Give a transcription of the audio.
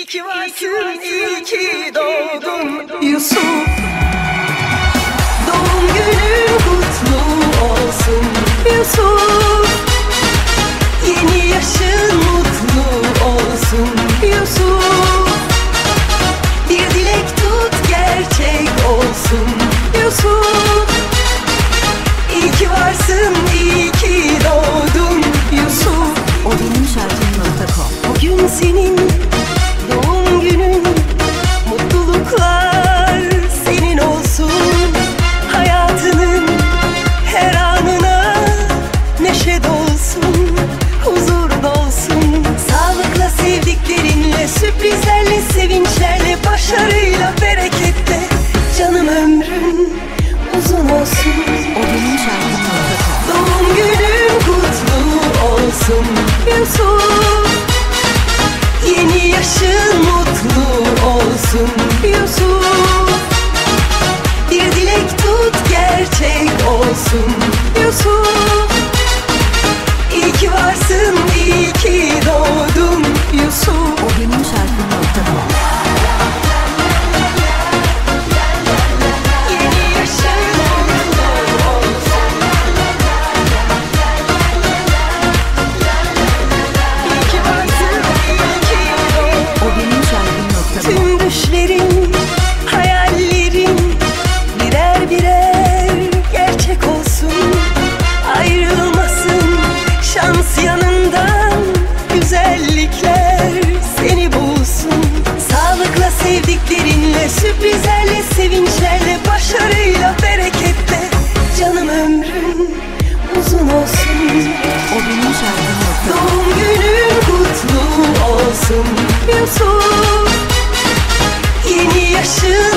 İyi ki varsın, iyi ki doğdun Yusuf. Doğum günün kutlu olsun Yusuf. Yeni yaşın mutlu olsun Yusuf. Bir dilek tut gerçek olsun Yusuf. İyi ki varsın, iyi ki doğdun Yusuf. O benim şarkım.com. Bugün senin doğum günün, mutluluklar senin olsun. Hayatının her anına neşe dolsun, huzur dolsun. Sağlıkla, sevdiklerinle, sürprizlerle, sevinçlerle, başarıyla, bereketle. Canım ömrün uzun olsun. O benim şarkım.com. Doğum günün kutlu olsun Yusuf. Yeni yaşın mutlu olsun Yusuf. Bir dilek tut gerçek olsun Yusuf. İyi ki varsın, iyi ki doğdun Yusuf. O benim şarkım.com. Yeni yaşın mutlu olsun. İyi ki varsın, iyi ki doğdun. O benim şarkım.com. Tüm düşlerin, hayallerin birer birer gerçek olsun. Ayrılmasın şans yanından, güzellikler seni bulsun. Sağlıkla, sevdiklerinle, sürprizlerle, sevinçlerle, başarıyla, bereketle. Canım ömrün uzun olsun. O benim şarkım.com. Doğum günün kutlu olsun Yusuf. Yeni yaşın